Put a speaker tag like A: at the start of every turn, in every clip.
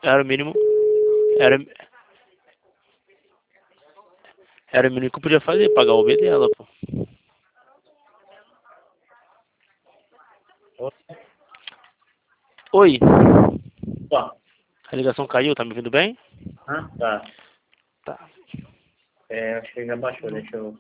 A: Era o mínimo. Era, era o mínimo que eu podia fazer, pagar o B dela, pô. Oi,
B: Tá.
A: a ligação caiu, tá me ouvindo bem?
B: Ah, tá.
A: Tá.
B: Acho que já baixou, deixa eu...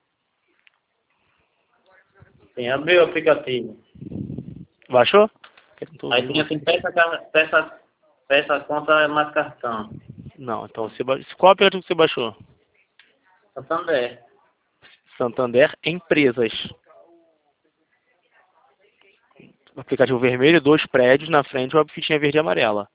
B: Sim, abriu o aplicativo.
A: Baixou? Eu não tô
B: Aí
A: ouvindo
B: tinha
A: você.
B: assim, peça conta mais cartão.
A: Não, então você baixou. Qual aplicativo que você baixou?
B: Santander.
A: Santander Empresas. Aplicativo vermelho, 2 prédios na frente, uma fitinha verde e amarela.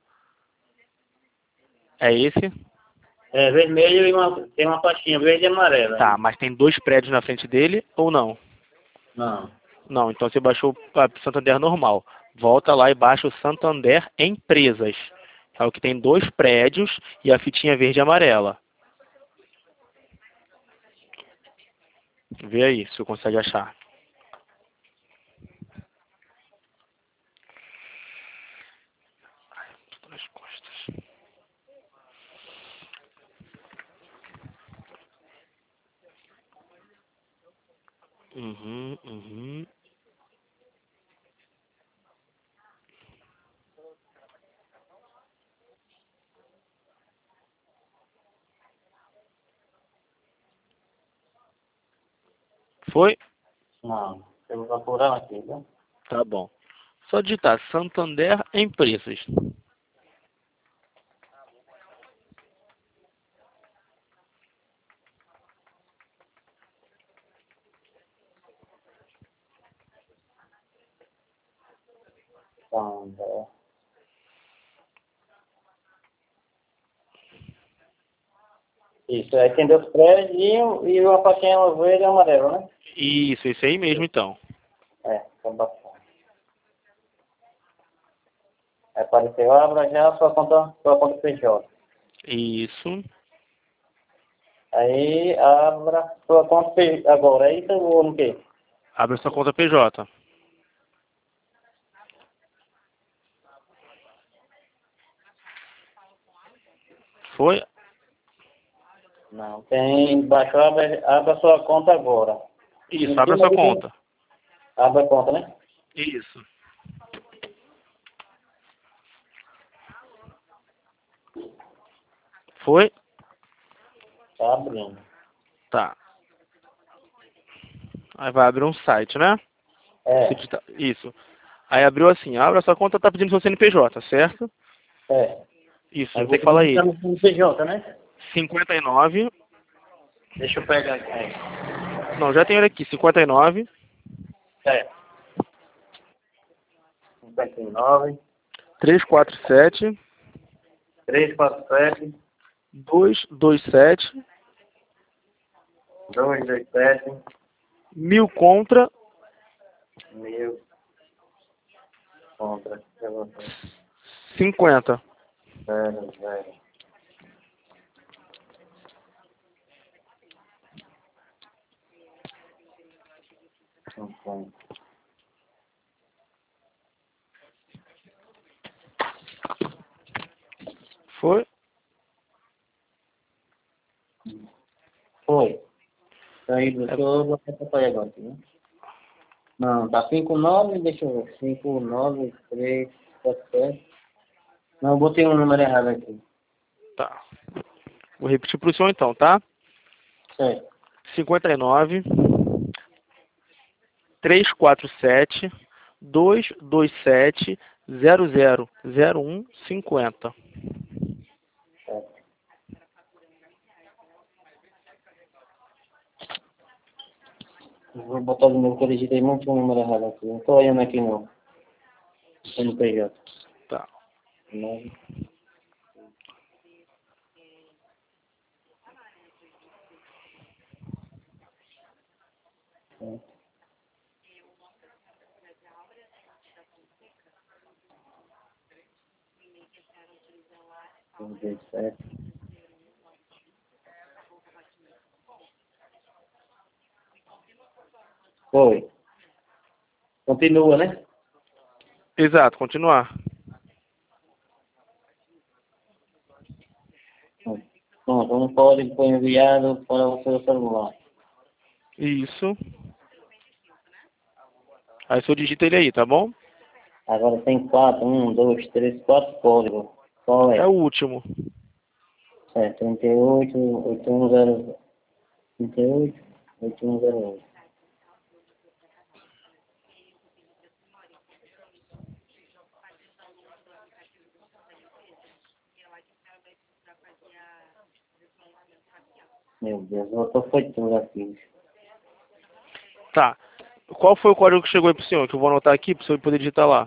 A: É esse?
B: É vermelho e tem uma pastinha verde e amarela.
A: Tá, mas tem 2 prédios na frente dele ou não?
B: Não.
A: Não, então você baixou o Santander normal. Volta lá e baixa o Santander Empresas. É o que tem 2 prédios e a fitinha verde e amarela. Vê aí se você consegue achar. Nas costas. Uhum. Foi?
B: Não. Eu vou procurar aqui, viu?
A: Tá bom. Só digitar Santander Empresas.
B: Santander. Isso, aí tem 2 prédios e uma pastinha verde e amarela, né?
A: Isso, esse aí mesmo então.
B: Tá bacana. Aí apareceu, abra já sua conta PJ.
A: Isso.
B: Aí abra sua conta PJ agora, aí você vou no quê?
A: Abre sua conta PJ. Foi?
B: Não, tem embaixo, abra sua conta agora.
A: Isso,
B: Em
A: abre a
B: cima
A: sua
B: aí tem,
A: conta.
B: abre a conta, né?
A: Isso. Foi?
B: Tá abrindo.
A: Tá. Aí vai abrir um site, né? Você
B: É,
A: digita- Isso. Aí abriu assim, abre a sua conta, tá pedindo seu CNPJ, certo?
B: é.
A: Isso,
B: Aí
A: não tem
B: vou
A: que falar
B: digitar
A: ele.
B: no PJ, né?
A: 59.
B: Deixa eu pegar aqui. Aí.
A: Não, já tem ele aqui. 59
B: É. 59,
A: 347
B: 347,
A: 227
B: 227,
A: 1000 contra
B: 1000, contra,
A: 50.
B: 0, 0.
A: Foi?
B: Foi. Aí, deixa eu botar essa aí agora, né? Não, tá 59, deixa eu ver. 59, 3, 7, 7. Não, eu botei um número errado aqui.
A: Tá. Vou repetir pro senhor então, tá?
B: Certo.
A: 59 347 227 0001 50.
B: Certo. Eu vou botar de novo que eu digitei muito um número errado aqui. Não tô olhando aqui não. CNPJ.
A: Tá.
B: 9, 37. Foi. Continua, né?
A: Exato, continuar.
B: Pronto, um código foi enviado para o seu celular.
A: Isso. Aí você digita ele aí, tá bom?
B: Agora tem 4, 1, 2, 3, 4 códigos. Qual
A: É
B: é?
A: o último.
B: É 38, 8100. 38, 8108. Meu Deus, eu foi tudo aqui.
A: Tá. Qual foi o código que chegou aí pro senhor? Que eu vou anotar aqui pro senhor poder digitar lá.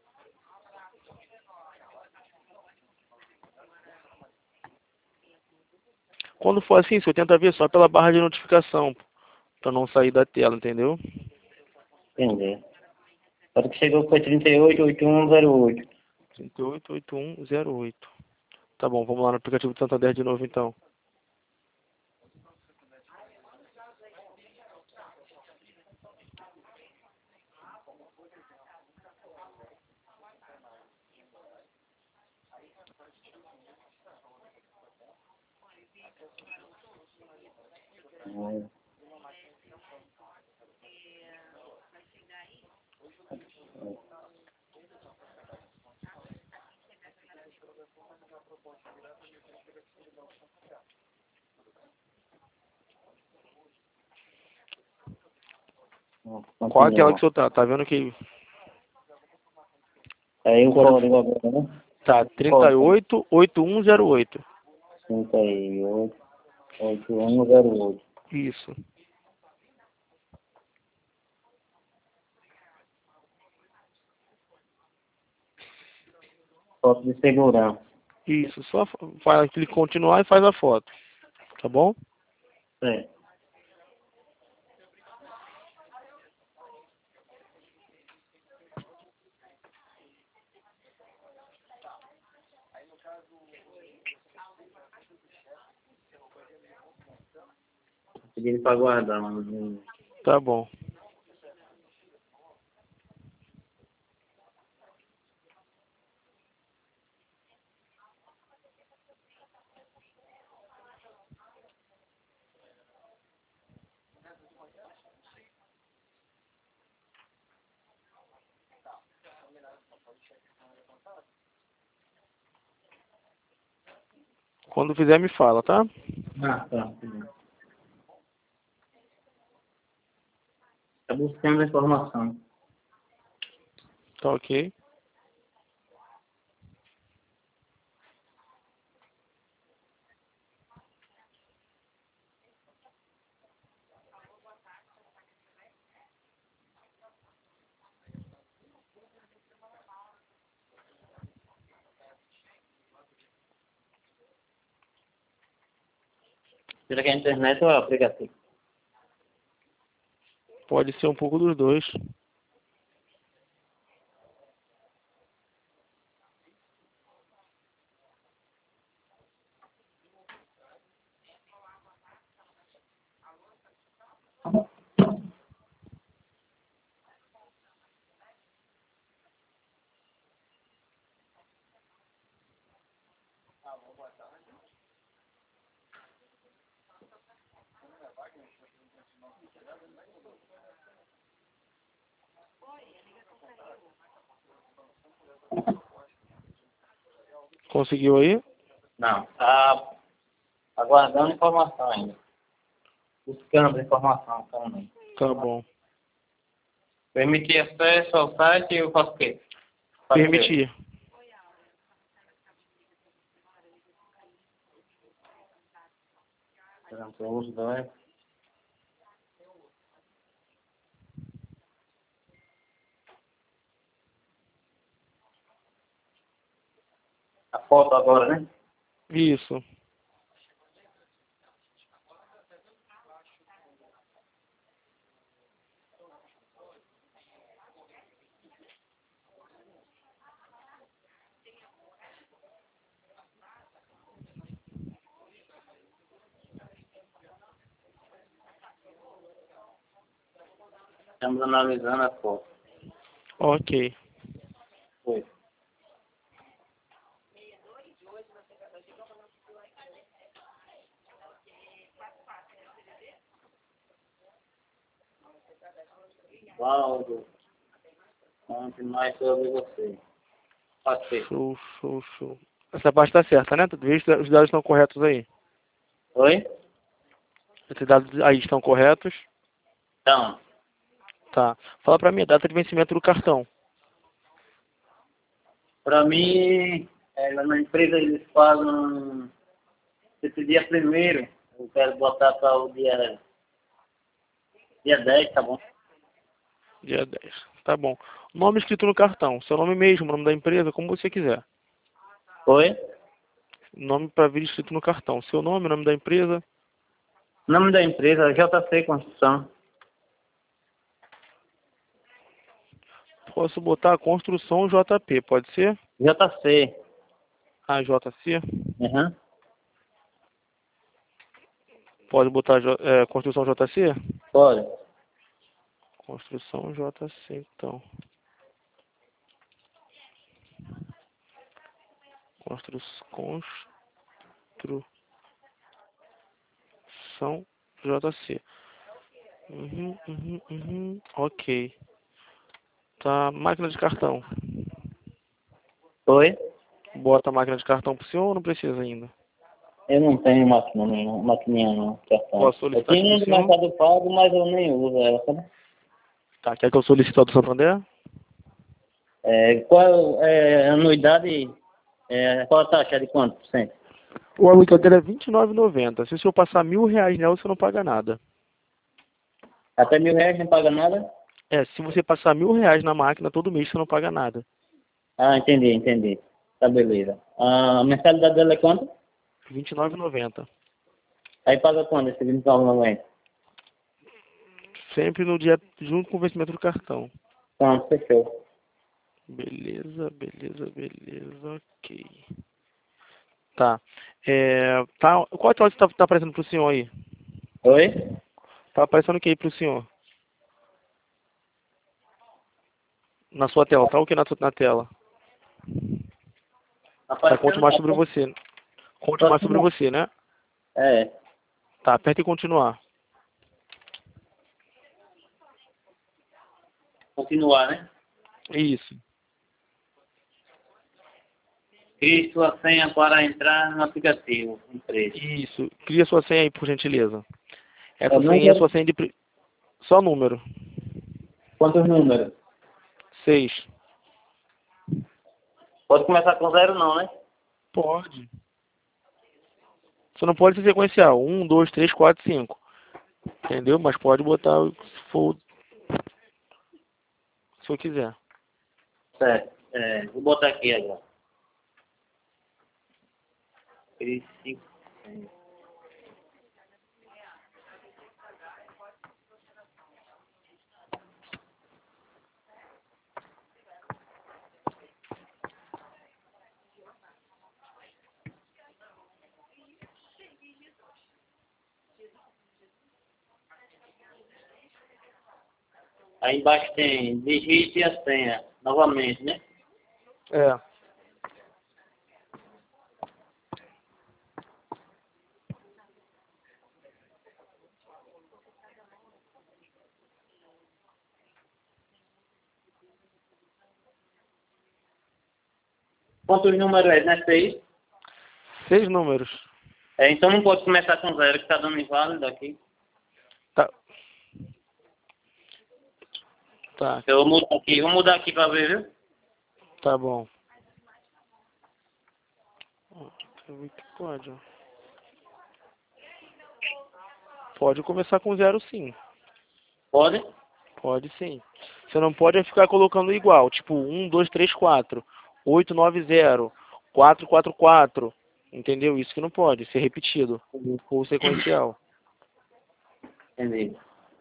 A: Quando for assim, senhor tenta ver só pela barra de notificação. Pra não sair da tela, entendeu?
B: Entendi. O código que chegou foi 38, 8108.
A: 388108. Tá bom, vamos lá no aplicativo do Santander de novo então. Qual é aquela que o senhor tá? Tá vendo que...
B: Aí o
A: Código...
B: código agora, né?
A: Tá,
B: Código
A: 388108.
B: 38, 8108.
A: Isso.
B: Foto de segurança.
A: Isso, só faz clique em continuar e faz a foto. Tá bom?
B: É. Pedindo para guardar, mano.
A: Tá bom. Quando fizer, me fala, tá?
B: Ah, tá. Tá buscando a informação.
A: Tá ok.
B: Será que é a internet ou é o aplicativo?
A: Pode ser um pouco dos dois. Conseguiu aí?
B: Não. Tá aguardando informação ainda. Buscando informação também.
A: Tá bom.
B: Permitir acesso ao site e eu faço o quê?
A: Permitir.
B: Durante o uso do app. A foto agora, né?
A: Isso.
B: Estamos analisando a foto.
A: Ok.
B: Foi. Valdo. Conte mais sobre você. Pode ser.
A: Show, show, show. Essa parte tá certa, né? Vê se os dados estão corretos aí.
B: Oi?
A: Esses dados aí estão corretos?
B: Então,
A: Tá. Fala pra mim a data de vencimento do cartão.
B: para mim, lá na empresa eles pagam esse dia primeiro. Eu quero botar para o dia 10, tá bom?
A: Dia 10. Tá bom. Nome escrito no cartão. Seu nome mesmo, nome da empresa, como você quiser.
B: Oi?
A: Nome para vir escrito no cartão. Seu nome, nome da empresa.
B: Nome da empresa, JC Construção.
A: Posso botar Construção JP, pode ser?
B: JC.
A: Ah, JC.
B: Uhum.
A: Pode botar Construção JC?
B: Pode.
A: Construção JC, então. Construção JC. Ok. Tá, máquina de cartão.
B: Oi?
A: Bota a máquina de cartão pro senhor ou não precisa ainda?
B: Eu não tenho maquininha não, cartão.
A: Posso
B: Eu
A: solicitar aqui
B: tinha um
A: pro
B: do
A: senhor?
B: Mercado Pago, mas eu nem uso ela, sabe?
A: Tá, quer que eu solicite a do Santander?
B: Qual é a anuidade, qual a taxa de quanto por cento?
A: O aluguel dele é R$29,90. Se o senhor passar R$1.000 nela, você não paga nada.
B: Até R$1.000 não paga nada?
A: Se você passar R$1.000 na máquina, todo mês você não paga nada.
B: Ah, entendi. Tá, beleza. A mensalidade dela é quanto?
A: R$29,90.
B: Aí paga quando esse 29,90?
A: Sempre no dia, junto com o vencimento do cartão.
B: Pronto, fechou.
A: Beleza, ok. Tá. Tá. Qual tela tá aparecendo pro senhor aí?
B: Oi?
A: Tá aparecendo o que aí pro senhor? Na sua tela, tá o que na tela? Tá, conte
B: Aparecendo
A: mais sobre você. Conte mais sobre você, né?
B: É.
A: Tá, aperta em continuar.
B: Continuar, né?
A: Isso.
B: Crie sua senha para entrar no aplicativo. Empresa.
A: Isso. Cria sua senha aí, por gentileza.
B: É
A: Essa senha é
B: número?
A: sua senha de... Só número.
B: Quantos números?
A: 6.
B: Pode começar com 0 não, né?
A: Pode. Você não pode ser sequencial. 1, 2, 3, 4, 5. Entendeu? Mas pode botar se for... Se eu quiser.
B: Certo. Vou botar aqui agora. Crie 5 senhas. Aí embaixo tem digite a senha. Novamente, né?
A: É.
B: Quantos números é, né? 6.
A: 6 números.
B: Então não pode começar com 0, que está dando inválido aqui.
A: Tá. Tá.
B: Eu mudo aqui. Vou mudar aqui para ver, viu?
A: Tá bom. Deixa eu ver que pode, ó. Pode começar com 0 sim.
B: Pode?
A: Pode sim. Você não pode ficar colocando igual. Tipo 1, 2, 3, 4. 8, 9, 0. 4, 4, 4. Entendeu? Isso que não pode ser repetido. Ou sequencial.
B: Entendi.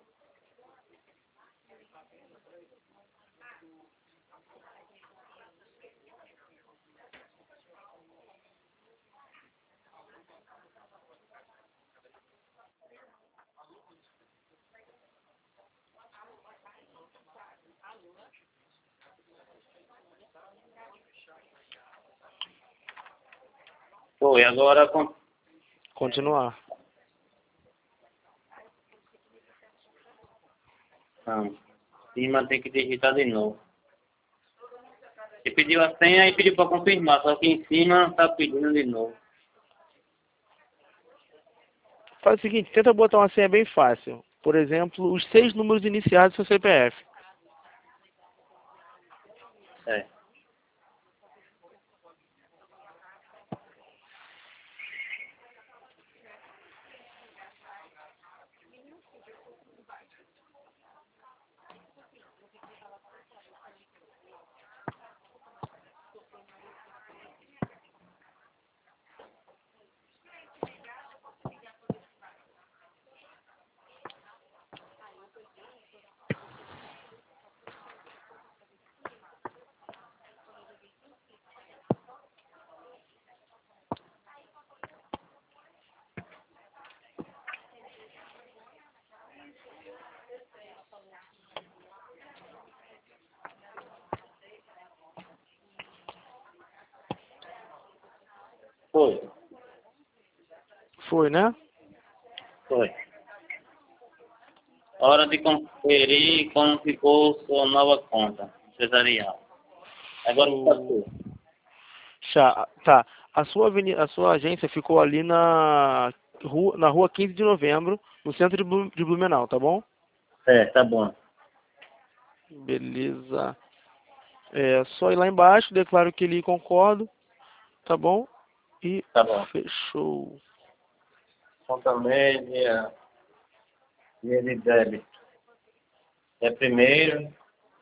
B: Foi, agora
A: Continuar.
B: Não. cima tem que digitar de novo. Ele pediu a senha e pediu para confirmar, só que em cima tá pedindo de novo.
A: Faz o seguinte, tenta botar uma senha bem fácil. Por exemplo, os 6 números iniciais do seu CPF.
B: É. Foi.
A: Foi, né?
B: Foi. Hora de conferir como ficou sua nova conta empresarial. Agora está tudo.
A: Tá. A sua agência ficou ali na rua 15 de novembro, no centro de Blumenau, tá bom?
B: É, tá bom.
A: Beleza. É só ir lá embaixo, declaro que li concordo, tá bom? E
B: Tá bom.
A: fechou.
B: Conta média, dia de débito. É primeiro.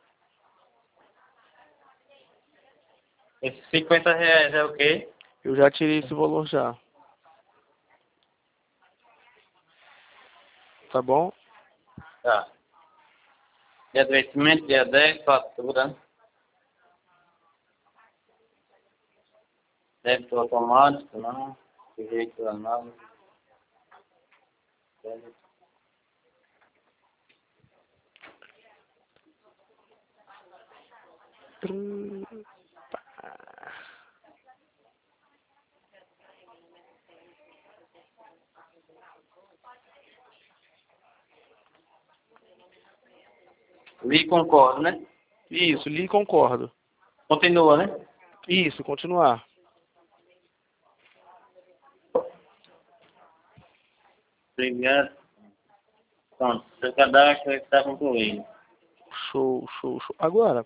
B: Esses R$ 50 é o quê?
A: Eu já tirei esse valor já. Tá bom?
B: Tá. Dia de vencimento, dia 10, fatura. Débito automático, não. Direito da análise. Débito. Li concordo, né?
A: Isso, li concordo.
B: Continua, né?
A: Isso, continuar.
B: Obrigado. Pronto, seu cadastro está concluído.
A: Show, show, show. Agora,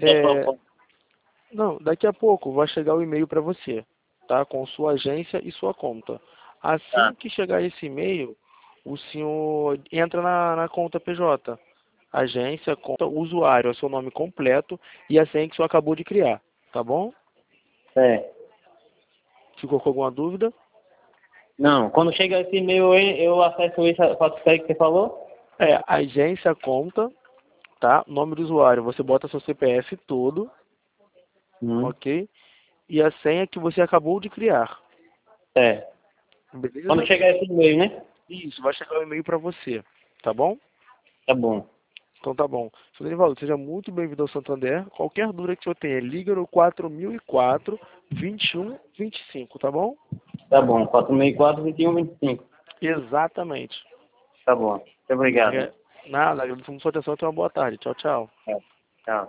A: não, daqui a pouco vai chegar o e-mail para você, tá? Com sua agência e sua conta. Assim
B: Tá,
A: que chegar esse e-mail, o senhor entra na conta PJ. Agência, conta, usuário, é o seu nome completo e a senha que o senhor acabou de criar, tá bom?
B: é.
A: Ficou com alguma dúvida?
B: Não, quando chega esse e-mail aí, eu acesso isso, faço isso aí que você falou?
A: É, agência, conta, tá? Nome do usuário, você bota seu CPF todo, ok? E a senha que você acabou de criar,
B: É. Quando
A: beleza?
B: chegar esse e-mail, né?
A: Isso, vai chegar o e-mail para você, tá bom?
B: Tá bom.
A: Então tá bom. Senhor Denivaldo, seja muito bem-vindo ao Santander. Qualquer dúvida que o senhor tenha, liga no 4004 2125, tá bom?
B: Tá bom. 464, 21, 25.
A: Exatamente.
B: Tá bom. Muito obrigado.
A: Nada, agradeço muito a sua atenção e tenha uma boa tarde. Tchau, tchau.
B: É. Tchau.